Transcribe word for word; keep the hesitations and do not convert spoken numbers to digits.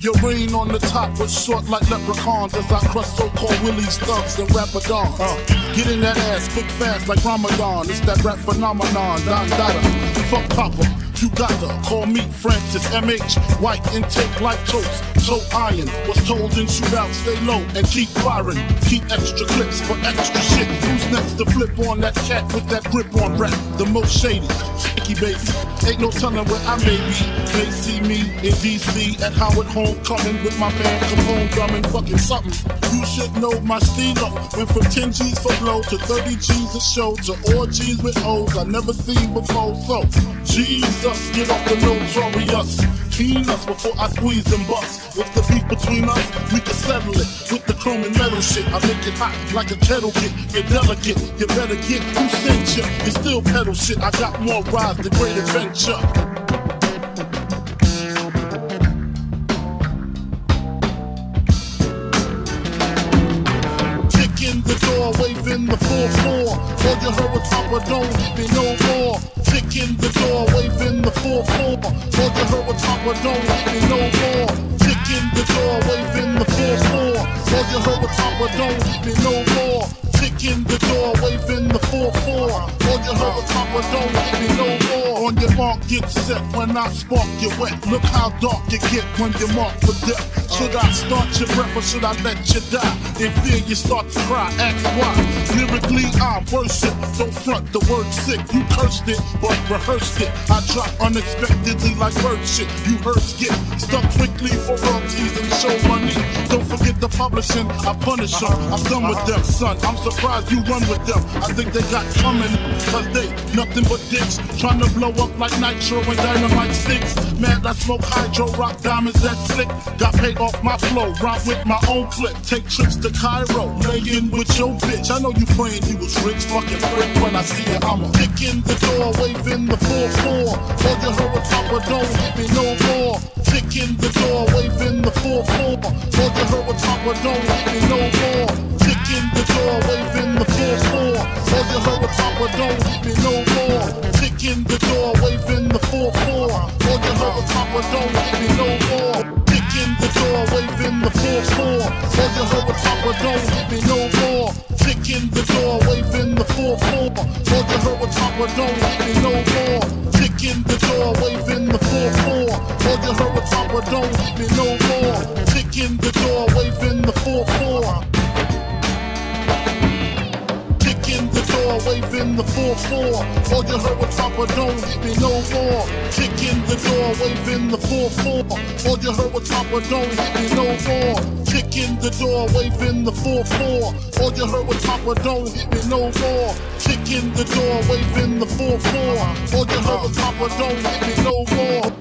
Your reign on the top was short like leprechauns as I crush so-called willies, thugs, and rapadons. Uh, get in that ass quick fast like Ramadan. It's that rap phenomenon, Don Dada. Fuck Papa, you gotta call me Francis M H. White intake like toast, so iron. Was told in shootout, stay low and keep firing. Keep extra clips for extra shit. Who's next to flip on that cat with that grip on rap? The most shady, shaky baby. Ain't no telling where I may be. They see me in D C at Howard Homecoming with my man Capone drumming fucking something. You should know my stilo. Went from ten G's for blow to thirty G's a show to orgies with O's I never seen before. So, Jesus, get off the notorious. Keen us before I squeeze and bust. With the beef between us, we can settle it. With the chrome and metal shit, I make it hot like a kettle kit. You're delicate, you better get who sent you. You still pedal shit, I got more rides, the great adventure. In the door, waving the four four. All you heard was Papa, don't leave me no more. Tick in the door, waving the four four. All you heard was Papa, don't leave me no more. Tick in the door, waving the four four. All you heard was Papa, don't leave me no more. Tick in the door, waving the four four. All you heard was Papa, don't leave me no more. On your mark, get set. When I spark, you wet. Look how dark you get when you're marked for death. Should I start your breath or should I let you die? In fear you start to cry, ask why. Lyrically I worship, don't front the word sick. You cursed it, but rehearsed it. I drop unexpectedly like bird shit. You heard skip, stuck quickly for royalties and show money. Don't forget the publishing, I punish them. I'm done with them, son, I'm surprised you run with them. I think they got coming, cause they nothing but dicks. Trying to blow up like nitro and dynamite sticks. Mad I smoke hydro, rock diamonds, that's sick. Got paid off my flow, rock with my own clip. Take trips to Cairo, lay in with your bitch. I know you praying you was rich, fucking prick. When I see you, I'ma kick in the door, waving the four four. All you heard was Papa, don't leave me no more. Kick in the door, waving the four four. All you heard was Papa, don't leave me no more. Kick in the door, waving the four four. All you heard was Papa, don't leave me no more. Kick in the door, waving the four four. All you heard was Papa, don't leave me no more. In the door, waving the four four. All you heard was Papa, don't leave me no more. Tick in the door, waving the four four. All you heard was Papa, don't leave me no more. Tick in the door, waving the four four. All you heard was Papa, don't leave me no more. Tick in the door, waving the four four. In the door, waving the four four. All you heard was Papa, don't leave me no more. Kick in the door, waving the four four. All you heard was Papa, don't leave me no more. Kick in the door, waving the four four. All you heard was Papa, don't leave me no more. Kick in the door, waving the four four. All you heard was Papa, don't leave me no more.